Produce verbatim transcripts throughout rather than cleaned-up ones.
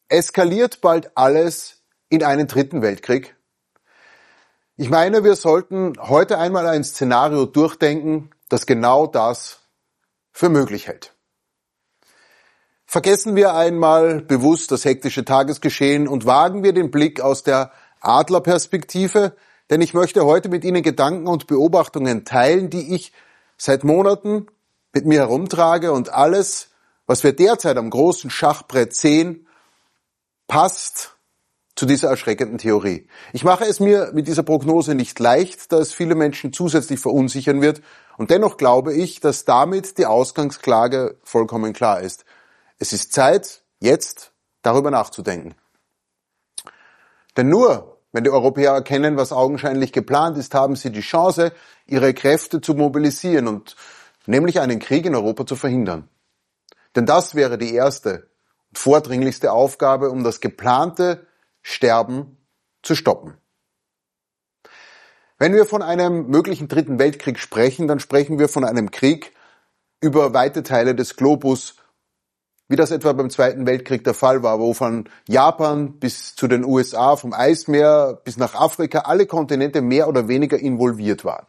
Eskaliert bald alles in einen dritten Weltkrieg? Ich meine, wir sollten heute einmal ein Szenario durchdenken, das genau das für möglich hält. Vergessen wir einmal bewusst das hektische Tagesgeschehen und wagen wir den Blick aus der Adlerperspektive, denn ich möchte heute mit Ihnen Gedanken und Beobachtungen teilen, die ich seit Monaten mit mir herumtrage, und alles, was wir derzeit am großen Schachbrett sehen, passt zu dieser erschreckenden Theorie. Ich mache es mir mit dieser Prognose nicht leicht, da es viele Menschen zusätzlich verunsichern wird, und dennoch glaube ich, dass damit die Ausgangsklage vollkommen klar ist. Es ist Zeit, jetzt darüber nachzudenken. Denn nur wenn die Europäer erkennen, was augenscheinlich geplant ist, haben sie die Chance, ihre Kräfte zu mobilisieren und nämlich einen Krieg in Europa zu verhindern. Denn das wäre die erste und vordringlichste Aufgabe, um das geplante Sterben zu stoppen. Wenn wir von einem möglichen dritten Weltkrieg sprechen, dann sprechen wir von einem Krieg über weite Teile des Globus, wie das etwa beim Zweiten Weltkrieg der Fall war, wo von Japan bis zu den U S A, vom Eismeer bis nach Afrika alle Kontinente mehr oder weniger involviert waren.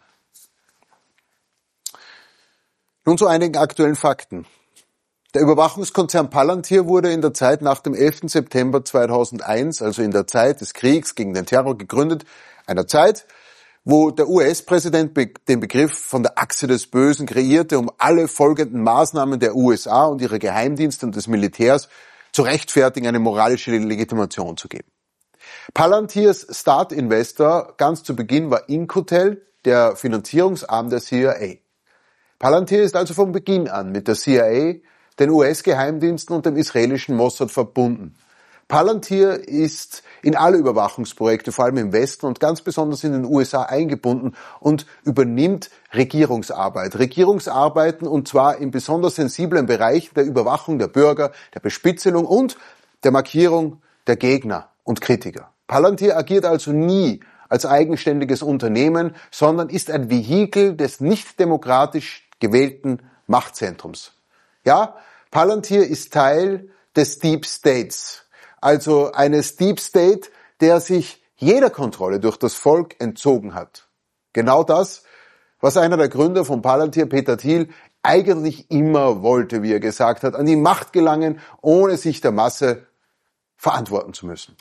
Nun zu einigen aktuellen Fakten. Der Überwachungskonzern Palantir wurde in der Zeit nach dem elften September zweitausendeins, also in der Zeit des Kriegs gegen den Terror, gegründet, einer Zeit, wo der U S-Präsident den Begriff von der Achse des Bösen kreierte, um alle folgenden Maßnahmen der U S A und ihrer Geheimdienste und des Militärs zu rechtfertigen, eine moralische Legitimation zu geben. Palantirs Start-Investor ganz zu Beginn war Incotel, der Finanzierungsarm der C I A. Palantir ist also von Beginn an mit der C I A, den U S-Geheimdiensten und dem israelischen Mossad verbunden. Palantir ist in alle Überwachungsprojekte, vor allem im Westen und ganz besonders in den U S A, eingebunden und übernimmt Regierungsarbeit. Regierungsarbeiten, und zwar in besonders sensiblen Bereichen der Überwachung der Bürger, der Bespitzelung und der Markierung der Gegner und Kritiker. Palantir agiert also nie als eigenständiges Unternehmen, sondern ist ein Vehikel des nicht demokratisch gewählten Machtzentrums. Ja, Palantir ist Teil des Deep States, also eines Deep State, der sich jeder Kontrolle durch das Volk entzogen hat. Genau das, was einer der Gründer von Palantir, Peter Thiel, eigentlich immer wollte, wie er gesagt hat, an die Macht gelangen, ohne sich der Masse verantworten zu müssen.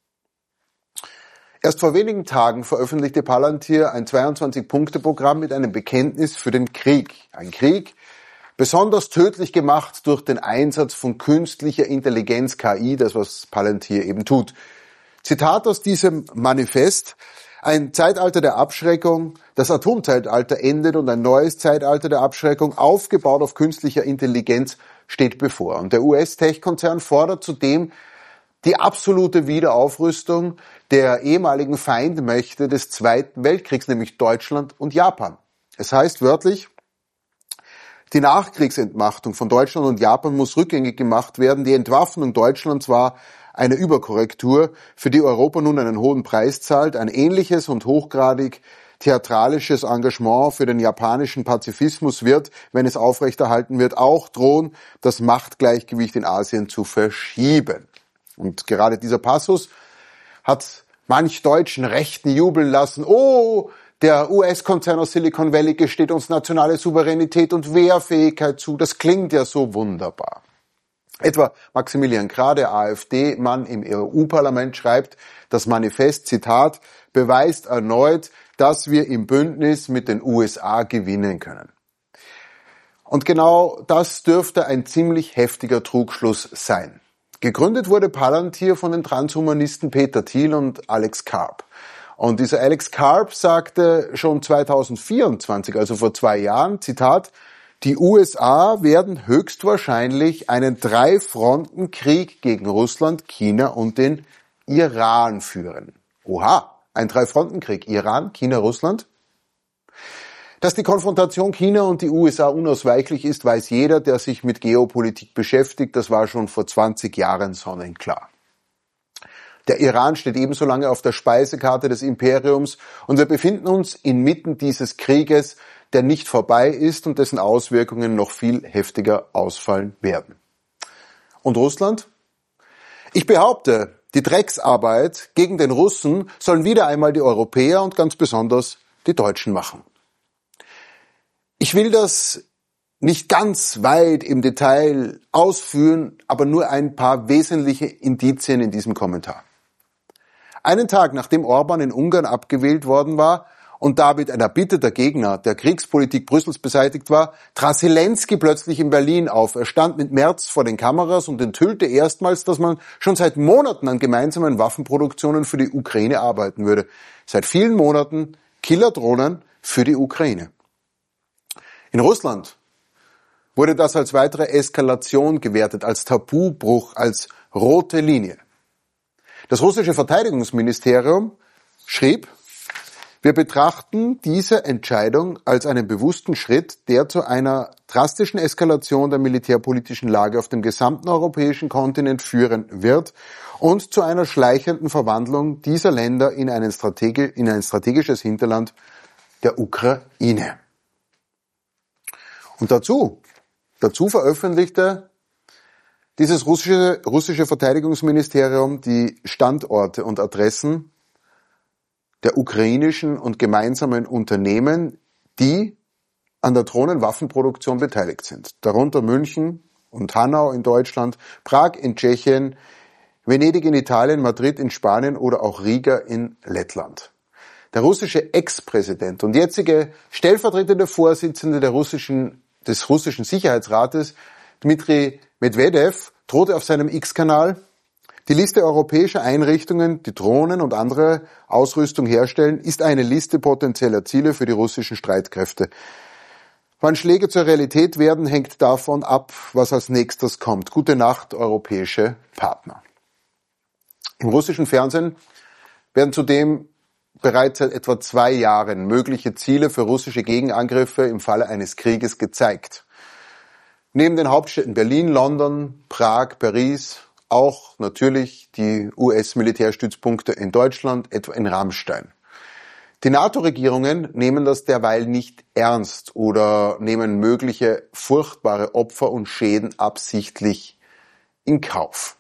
Erst vor wenigen Tagen veröffentlichte Palantir ein zweiundzwanzig-Punkte-Programm mit einem Bekenntnis für den Krieg. Ein Krieg, besonders tödlich gemacht durch den Einsatz von künstlicher Intelligenz, K I, das was Palantir eben tut. Zitat aus diesem Manifest: Ein Zeitalter der Abschreckung, das Atomzeitalter endet und ein neues Zeitalter der Abschreckung, aufgebaut auf künstlicher Intelligenz, steht bevor. Und der U S-Tech-Konzern fordert zudem die absolute Wiederaufrüstung der ehemaligen Feindmächte des Zweiten Weltkriegs, nämlich Deutschland und Japan. Es heißt wörtlich: Die Nachkriegsentmachtung von Deutschland und Japan muss rückgängig gemacht werden. Die Entwaffnung Deutschlands war eine Überkorrektur, für die Europa nun einen hohen Preis zahlt. Ein ähnliches und hochgradig theatralisches Engagement für den japanischen Pazifismus wird, wenn es aufrechterhalten wird, auch drohen, das Machtgleichgewicht in Asien zu verschieben. Und gerade dieser Passus hat manch deutschen Rechten jubeln lassen. Oh, der U S-Konzern aus Silicon Valley gesteht uns nationale Souveränität und Wehrfähigkeit zu. Das klingt ja so wunderbar. Etwa Maximilian Krah, der AfD-Mann im E U-Parlament, schreibt, das Manifest, Zitat, beweist erneut, dass wir im Bündnis mit den U S A gewinnen können. Und genau das dürfte ein ziemlich heftiger Trugschluss sein. Gegründet wurde Palantir von den Transhumanisten Peter Thiel und Alex Karp. Und dieser Alex Karp sagte schon zweitausendvierundzwanzig, also vor zwei Jahren, Zitat, die U S A werden höchstwahrscheinlich einen Drei-Fronten-Krieg gegen Russland, China und den Iran führen. Oha, ein Drei-Fronten-Krieg, Iran, China, Russland? Dass die Konfrontation China und die U S A unausweichlich ist, weiß jeder, der sich mit Geopolitik beschäftigt. Das war schon vor zwanzig Jahren sonnenklar. Der Iran steht ebenso lange auf der Speisekarte des Imperiums und wir befinden uns inmitten dieses Krieges, der nicht vorbei ist und dessen Auswirkungen noch viel heftiger ausfallen werden. Und Russland? Ich behaupte, die Drecksarbeit gegen den Russen sollen wieder einmal die Europäer und ganz besonders die Deutschen machen. Ich will das nicht ganz weit im Detail ausführen, aber nur ein paar wesentliche Indizien in diesem Kommentar. Einen Tag nachdem Orban in Ungarn abgewählt worden war und damit ein erbitterter Gegner der Kriegspolitik Brüssels beseitigt war, trat Zelensky plötzlich in Berlin auf. Er stand mit Merz vor den Kameras und enthüllte erstmals, dass man schon seit Monaten an gemeinsamen Waffenproduktionen für die Ukraine arbeiten würde. Seit vielen Monaten Killerdrohnen für die Ukraine. In Russland wurde das als weitere Eskalation gewertet, als Tabubruch, als rote Linie. Das russische Verteidigungsministerium schrieb, wir betrachten diese Entscheidung als einen bewussten Schritt, der zu einer drastischen Eskalation der militärpolitischen Lage auf dem gesamten europäischen Kontinent führen wird und zu einer schleichenden Verwandlung dieser Länder in, einen Strategi- in ein strategisches Hinterland der Ukraine. Und dazu, dazu veröffentlichte dieses russische, russische Verteidigungsministerium die Standorte und Adressen der ukrainischen und gemeinsamen Unternehmen, die an der Drohnenwaffenproduktion beteiligt sind. Darunter München und Hanau in Deutschland, Prag in Tschechien, Venedig in Italien, Madrid in Spanien oder auch Riga in Lettland. Der russische Ex-Präsident und jetzige stellvertretende Vorsitzende der russischen, des russischen Sicherheitsrates, Dmitri Medvedev, drohte auf seinem X-Kanal, die Liste europäischer Einrichtungen, die Drohnen und andere Ausrüstung herstellen, ist eine Liste potenzieller Ziele für die russischen Streitkräfte. Wann Schläge zur Realität werden, hängt davon ab, was als nächstes kommt. Gute Nacht, europäische Partner. Im russischen Fernsehen werden zudem bereits seit etwa zwei Jahren mögliche Ziele für russische Gegenangriffe im Falle eines Krieges gezeigt. Neben den Hauptstädten Berlin, London, Prag, Paris, auch natürlich die U S-Militärstützpunkte in Deutschland, etwa in Ramstein. Die NATO-Regierungen nehmen das derweil nicht ernst oder nehmen mögliche furchtbare Opfer und Schäden absichtlich in Kauf.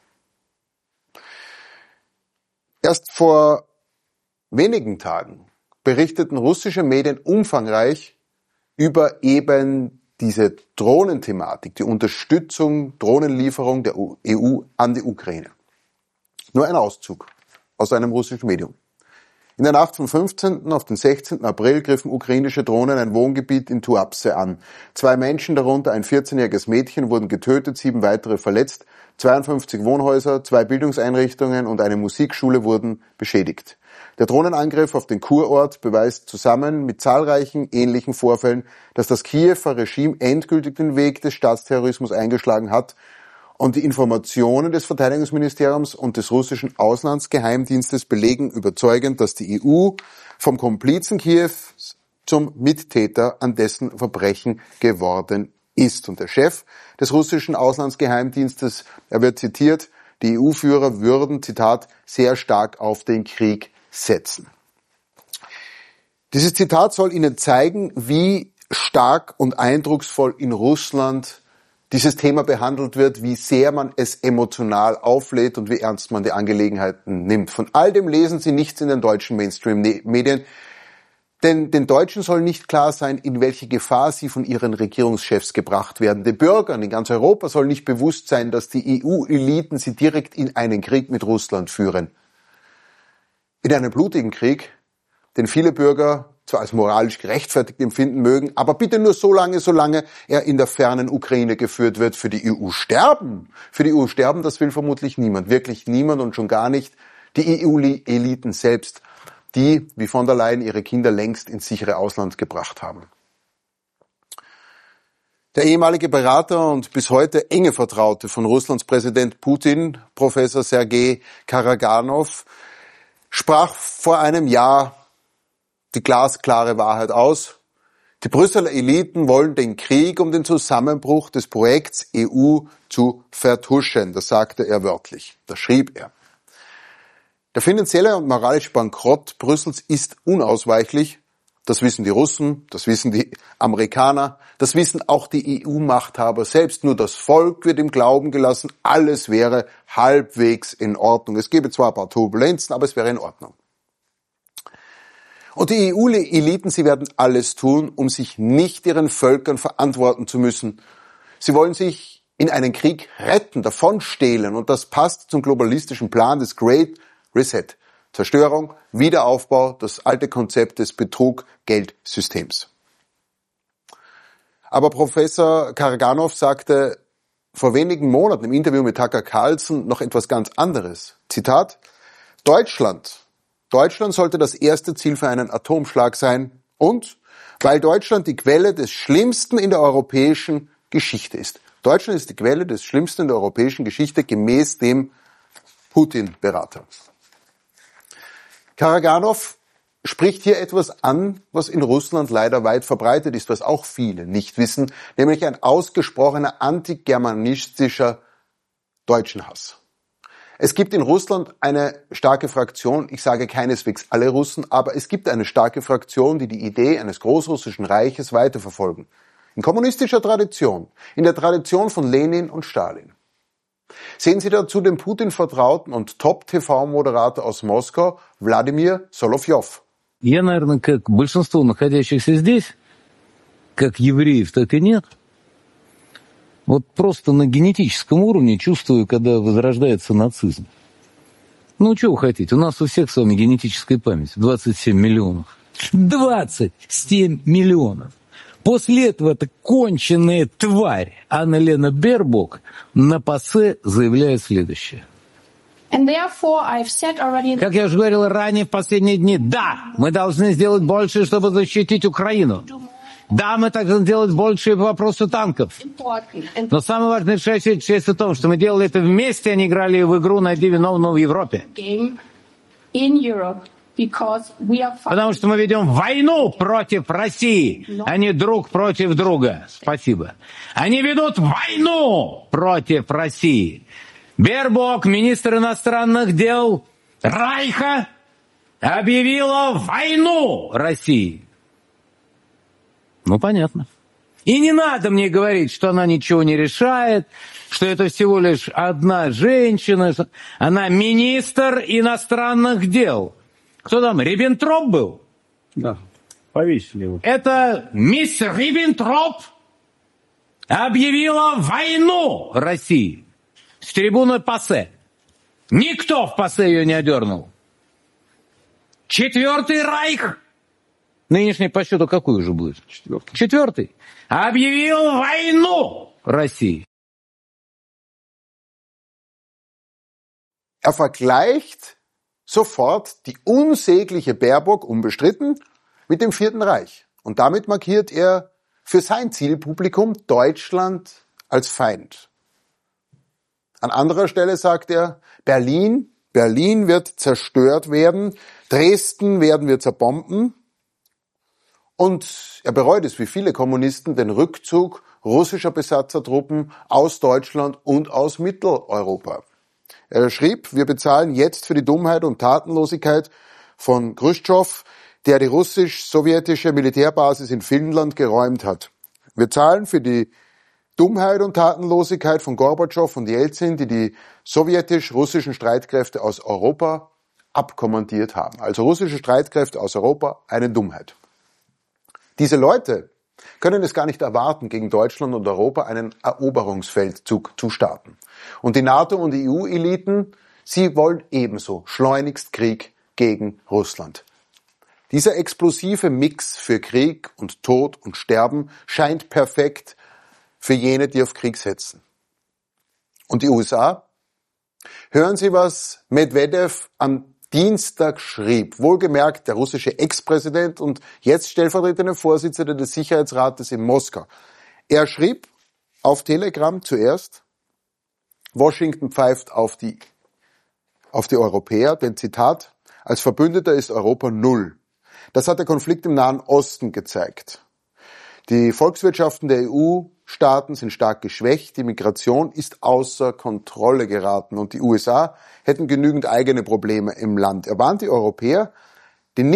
Erst vor wenigen Tagen berichteten russische Medien umfangreich über eben diese Drohnenthematik, die Unterstützung, Drohnenlieferung der E U an die Ukraine. Nur ein Auszug aus einem russischen Medium. In der Nacht vom fünfzehnten auf den sechzehnten April griffen ukrainische Drohnen ein Wohngebiet in Tuapse an. Zwei Menschen, darunter ein vierzehnjähriges Mädchen, wurden getötet, sieben weitere verletzt. zweiundfünfzig Wohnhäuser, zwei Bildungseinrichtungen und eine Musikschule wurden beschädigt. Der Drohnenangriff auf den Kurort beweist zusammen mit zahlreichen ähnlichen Vorfällen, dass das Kiewer Regime endgültig den Weg des Staatsterrorismus eingeschlagen hat und die Informationen des Verteidigungsministeriums und des russischen Auslandsgeheimdienstes belegen überzeugend, dass die E U vom Komplizen Kiews zum Mittäter an dessen Verbrechen geworden ist. Und der Chef des russischen Auslandsgeheimdienstes, er wird zitiert, die E U-Führer würden, Zitat, sehr stark auf den Krieg setzen. Dieses Zitat soll Ihnen zeigen, wie stark und eindrucksvoll in Russland dieses Thema behandelt wird, wie sehr man es emotional auflädt und wie ernst man die Angelegenheiten nimmt. Von all dem lesen Sie nichts in den deutschen Mainstream-Medien, denn den Deutschen soll nicht klar sein, in welche Gefahr sie von ihren Regierungschefs gebracht werden. Den Bürgern in ganz Europa soll nicht bewusst sein, dass die E U-Eliten sie direkt in einen Krieg mit Russland führen. In einem blutigen Krieg, den viele Bürger zwar als moralisch gerechtfertigt empfinden mögen, aber bitte nur so lange, solange er in der fernen Ukraine geführt wird. Für die E U sterben. Für die E U sterben, das will vermutlich niemand. Wirklich niemand und schon gar nicht die E U-Eliten selbst, die, wie von der Leyen, ihre Kinder längst ins sichere Ausland gebracht haben. Der ehemalige Berater und bis heute enge Vertraute von Russlands Präsident Putin, Professor Sergei Karaganov, sprach vor einem Jahr die glasklare Wahrheit aus. Die Brüsseler Eliten wollen den Krieg um den Zusammenbruch des Projekts E U zu vertuschen. Das sagte er wörtlich. Das schrieb er. Der finanzielle und moralische Bankrott Brüssels ist unausweichlich Das wissen die Russen, das wissen die Amerikaner, das wissen auch die E U-Machthaber selbst. Nur das Volk wird im Glauben gelassen, alles wäre halbwegs in Ordnung. Es gäbe zwar ein paar Turbulenzen, aber es wäre in Ordnung. Und die E U-Eliten, sie werden alles tun, um sich nicht ihren Völkern verantworten zu müssen. Sie wollen sich in einen Krieg retten, davonstehlen. Und das passt zum globalistischen Plan des Great Reset. Zerstörung, Wiederaufbau, das alte Konzept des Betrug-Geldsystems. Aber Professor Karaganov sagte vor wenigen Monaten im Interview mit Tucker Carlson noch etwas ganz anderes. Zitat: Deutschland. Deutschland sollte das erste Ziel für einen Atomschlag sein. Und weil Deutschland die Quelle des Schlimmsten in der europäischen Geschichte ist. Deutschland ist die Quelle des Schlimmsten in der europäischen Geschichte gemäß dem Putin-Berater. Karaganov spricht hier etwas an, was in Russland leider weit verbreitet ist, was auch viele nicht wissen, nämlich ein ausgesprochener antigermanistischer Deutschenhass. Es gibt in Russland eine starke Fraktion, ich sage keineswegs alle Russen, aber es gibt eine starke Fraktion, die die Idee eines großrussischen Reiches weiterverfolgen. In kommunistischer Tradition, in der Tradition von Lenin und Stalin. Sehen Sie dazu den Putin-Vertrauten und Top-T V-Moderator aus Moskau, Wladimir Соловьев. Я, наверное, как большинство находящихся здесь, как евреев, так и нет. Вот просто на генетическом уровне чувствую, когда возрождается нацизм. Ну, что вы хотите? У нас у всех с вами генетическая память. двадцать семь миллионов. двадцать семь миллионов. После этого эта конченная тварь Анна-Лена Бербок на ПАСЕ заявляет следующее. And therefore, I've said already... Как я уже говорил ранее в последние дни, да, мы должны сделать больше, чтобы защитить Украину. Да, мы должны делать больше по вопросу танков. Но самое важное решающее часть в том, что мы делали это вместе, а не играли в игру «Найди виновного» в Европе. Потому что мы ведем войну против России, а не друг против друга. Спасибо. Они ведут войну против России. Бербок, министр иностранных дел Райха, объявила войну России. Ну, понятно. И не надо мне говорить, что она ничего не решает, что это всего лишь одна женщина. Она министр иностранных дел. Кто там, Риббентроп был? Да, повесили его. Это мисс Риббентроп объявила войну России с трибуны ПАСЕ. Никто в ПАСЕ ее не одернул. Четвертый райх, нынешний по счету какой уже будет? Четвертый. Четвертый. Объявил войну России. Er vergleicht sofort die unsägliche Baerbock, unbestritten, mit dem Vierten Reich. Und damit markiert er für sein Zielpublikum Deutschland als Feind. An anderer Stelle sagt er, Berlin, Berlin wird zerstört werden, Dresden werden wir zerbomben. Und er bereut es, wie viele Kommunisten, den Rückzug russischer Besatzertruppen aus Deutschland und aus Mitteleuropa. Er schrieb, wir bezahlen jetzt für die Dummheit und Tatenlosigkeit von Chruschtschow, der die russisch-sowjetische Militärbasis in Finnland geräumt hat. Wir zahlen für die Dummheit und Tatenlosigkeit von Gorbatschow und Jelzin, die die sowjetisch-russischen Streitkräfte aus Europa abkommandiert haben. Also russische Streitkräfte aus Europa, eine Dummheit. Diese Leute können es gar nicht erwarten, gegen Deutschland und Europa einen Eroberungsfeldzug zu starten. Und die NATO und die E U-Eliten, sie wollen ebenso schleunigst Krieg gegen Russland. Dieser explosive Mix für Krieg und Tod und Sterben scheint perfekt für jene, die auf Krieg setzen. Und die U S A? Hören Sie, was Medvedev am Dienstag schrieb. Wohlgemerkt der russische Ex-Präsident und jetzt stellvertretende Vorsitzende des Sicherheitsrates in Moskau. Er schrieb auf Telegram zuerst, Washington pfeift auf die, auf die Europäer, denn Zitat, als Verbündeter ist Europa null. Das hat der Konflikt im Nahen Osten gezeigt. Die Volkswirtschaften der E U-Staaten sind stark geschwächt, die Migration ist außer Kontrolle geraten und die U S A hätten genügend eigene Probleme im Land. Er warnt die Europäer, die nicht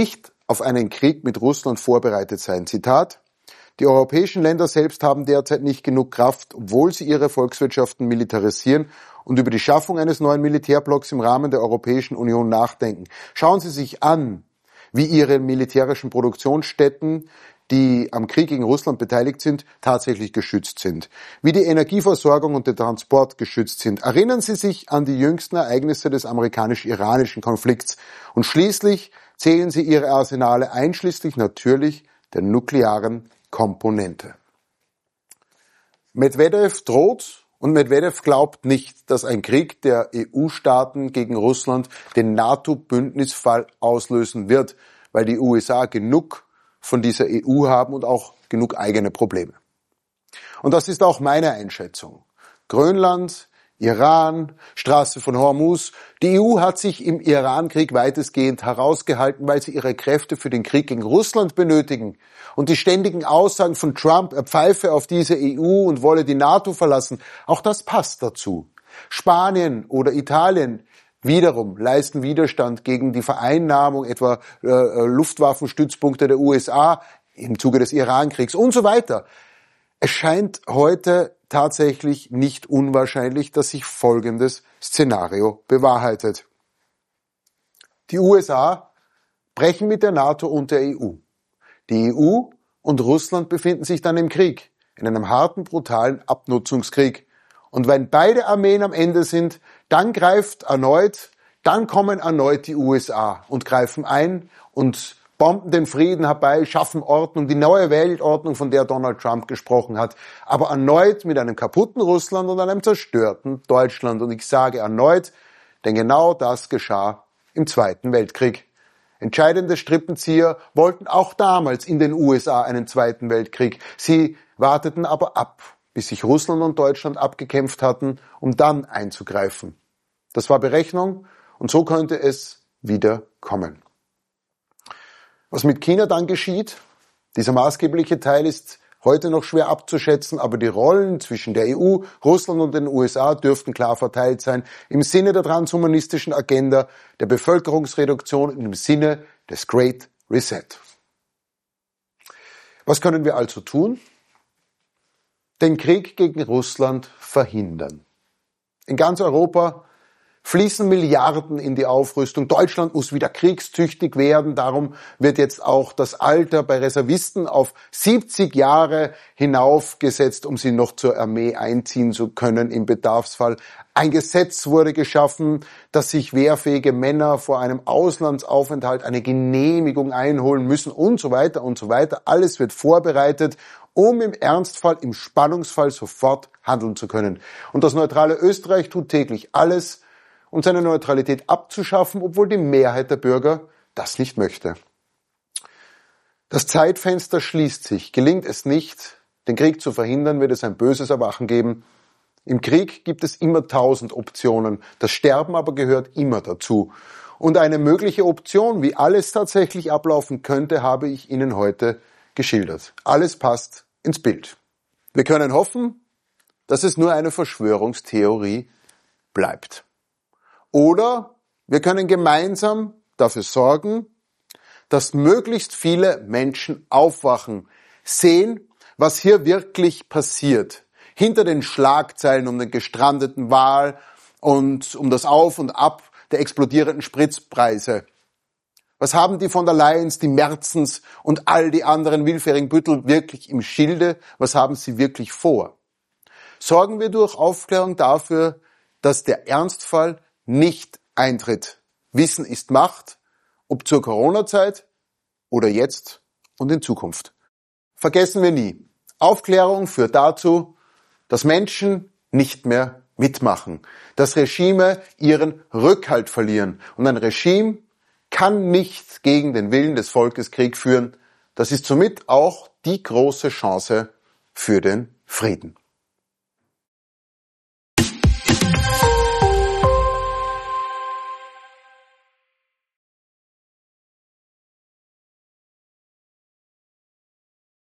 auf einen Krieg mit Russland vorbereitet sein. Zitat: Die europäischen Länder selbst haben derzeit nicht genug Kraft, obwohl sie ihre Volkswirtschaften militarisieren und über die Schaffung eines neuen Militärblocks im Rahmen der Europäischen Union nachdenken. Schauen Sie sich an, wie ihre militärischen Produktionsstätten, die am Krieg gegen Russland beteiligt sind, tatsächlich geschützt sind. Wie die Energieversorgung und der Transport geschützt sind. Erinnern Sie sich an die jüngsten Ereignisse des amerikanisch-iranischen Konflikts. Und schließlich zählen Sie Ihre Arsenale einschließlich natürlich der nuklearen Komponente. Medvedev droht und Medvedev glaubt nicht, dass ein Krieg der E U-Staaten gegen Russland den NATO-Bündnisfall auslösen wird, weil die U S A genug von dieser E U haben und auch genug eigene Probleme. Und das ist auch meine Einschätzung. Grönland, Iran, Straße von Hormuz. Die E U hat sich im Iran-Krieg weitestgehend herausgehalten, weil sie ihre Kräfte für den Krieg gegen Russland benötigen. Und die ständigen Aussagen von Trump, er pfeife auf diese E U und wolle die NATO verlassen, auch das passt dazu. Spanien oder Italien wiederum leisten Widerstand gegen die Vereinnahmung etwa äh, Luftwaffenstützpunkte der U S A im Zuge des Iran-Kriegs und so weiter. Es scheint heute tatsächlich nicht unwahrscheinlich, dass sich folgendes Szenario bewahrheitet. Die U S A brechen mit der NATO und der E U. Die E U und Russland befinden sich dann im Krieg, in einem harten, brutalen Abnutzungskrieg. Und wenn beide Armeen am Ende sind, dann greift erneut, dann kommen erneut die U S A und greifen ein und bomben den Frieden herbei, schaffen Ordnung, die neue Weltordnung, von der Donald Trump gesprochen hat, aber erneut mit einem kaputten Russland und einem zerstörten Deutschland. Und ich sage erneut, denn genau das geschah im Zweiten Weltkrieg. Entscheidende Strippenzieher wollten auch damals in den U S A einen Zweiten Weltkrieg. Sie warteten aber ab, bis sich Russland und Deutschland abgekämpft hatten, um dann einzugreifen. Das war Berechnung und so könnte es wieder kommen. Was mit China dann geschieht, dieser maßgebliche Teil ist heute noch schwer abzuschätzen, aber die Rollen zwischen der E U, Russland und den U S A dürften klar verteilt sein, im Sinne der transhumanistischen Agenda, der Bevölkerungsreduktion und im Sinne des Great Reset. Was können wir also tun? Den Krieg gegen Russland verhindern. In ganz Europa fließen Milliarden in die Aufrüstung. Deutschland muss wieder kriegstüchtig werden. Darum wird jetzt auch das Alter bei Reservisten auf siebzig Jahre hinaufgesetzt, um sie noch zur Armee einziehen zu können im Bedarfsfall. Ein Gesetz wurde geschaffen, dass sich wehrfähige Männer vor einem Auslandsaufenthalt eine Genehmigung einholen müssen und so weiter und so weiter. Alles wird vorbereitet, um im Ernstfall, im Spannungsfall sofort handeln zu können. Und das neutrale Österreich tut täglich alles, um seine Neutralität abzuschaffen, obwohl die Mehrheit der Bürger das nicht möchte. Das Zeitfenster schließt sich. Gelingt es nicht, den Krieg zu verhindern, wird es ein böses Erwachen geben. Im Krieg gibt es immer tausend Optionen. Das Sterben aber gehört immer dazu. Und eine mögliche Option, wie alles tatsächlich ablaufen könnte, habe ich Ihnen heute geschildert. Alles passt ins Bild. Wir können hoffen, dass es nur eine Verschwörungstheorie bleibt. Oder wir können gemeinsam dafür sorgen, dass möglichst viele Menschen aufwachen, sehen, was hier wirklich passiert. Hinter den Schlagzeilen um den gestrandeten Wal und um das Auf und Ab der explodierenden Spritpreise. Was haben die von der Leyens, die Merzens und all die anderen willfährigen Büttel wirklich im Schilde? Was haben sie wirklich vor? Sorgen wir durch Aufklärung dafür, dass der Ernstfall nicht eintritt. Wissen ist Macht, ob zur Corona-Zeit oder jetzt und in Zukunft. Vergessen wir nie, Aufklärung führt dazu, dass Menschen nicht mehr mitmachen, dass Regime ihren Rückhalt verlieren. Und ein Regime kann nicht gegen den Willen des Volkes Krieg führen. Das ist somit auch die große Chance für den Frieden.